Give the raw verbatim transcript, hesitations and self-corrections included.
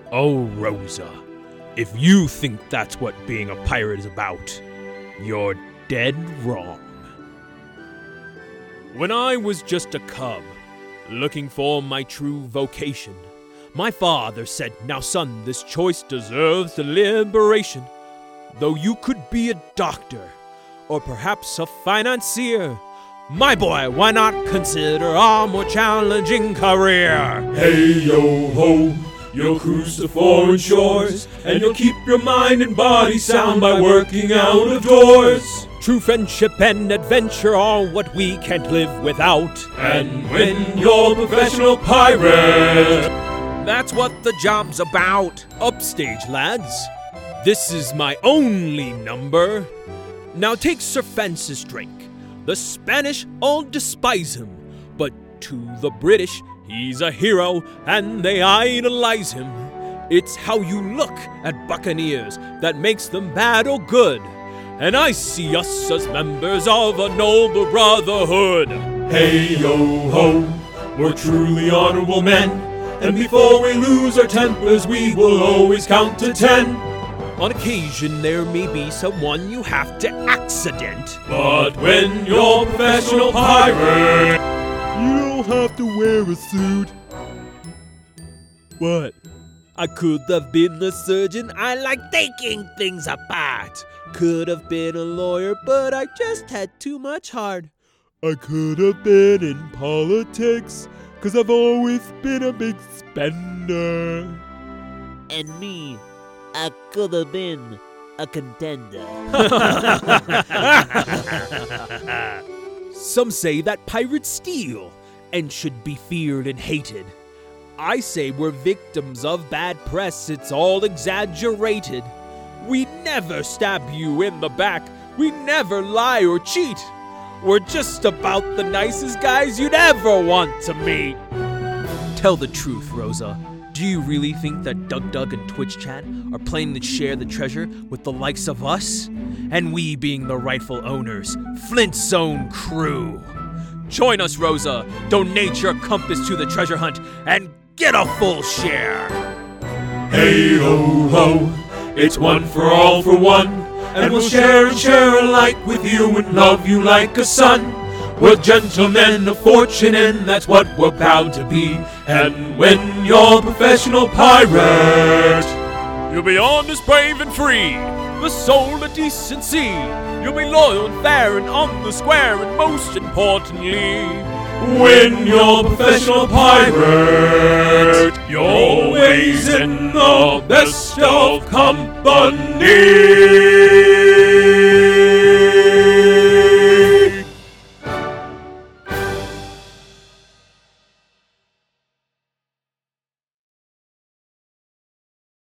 Oh, Rosa, if you think that's what being a pirate is about, you're dead wrong. When I was just a cub, looking for my true vocation, my father said, "Now son, this choice deserves deliberation. Though you could be a doctor, or perhaps a financier, my boy, why not consider a more challenging career?" Hey yo ho, you'll cruise to foreign shores, and you'll keep your mind and body sound by working out of doors. True friendship and adventure are what we can't live without. And when you're a professional pirate, that's what the job's about. Upstage, lads. This is my only number. Now take Sir Francis Drake. The Spanish all despise him, but to the British he's a hero and they idolize him. It's how you look at buccaneers that makes them bad or good. And I see us as members of a noble brotherhood. Hey yo ho, we're truly honorable men, and before we lose our tempers we will always count to ten. On occasion there may be someone you have to accident, but when you're a professional pirate, you don't have to wear a suit. What? I could have been a surgeon, I like taking things apart. Could have been a lawyer, but I just had too much heart. I could have been in politics, cause I've always been a big spender. And me, I could have been a contender. Some say that pirates steal and should be feared and hated. I say we're victims of bad press, it's all exaggerated. We never stab you in the back, we never lie or cheat. We're just about the nicest guys you'd ever want to meet. Tell the truth, Rosa. Do you really think that Dug Dug and Twitch Chat are planning to share the treasure with the likes of us? And we being the rightful owners, Flint's Zone crew. Join us, Rosa. Donate your compass to the treasure hunt and get a full share. Hey ho ho, it's one for all for one, and we'll share and share alike with you and love you like a son. We're gentlemen of fortune and that's what we're proud to be. And when you're a professional pirate, you'll be honest, brave and free, the soul of decency. You'll be loyal and fair and on the square, and most importantly, when you're a professional pirate, you're always in the best of company.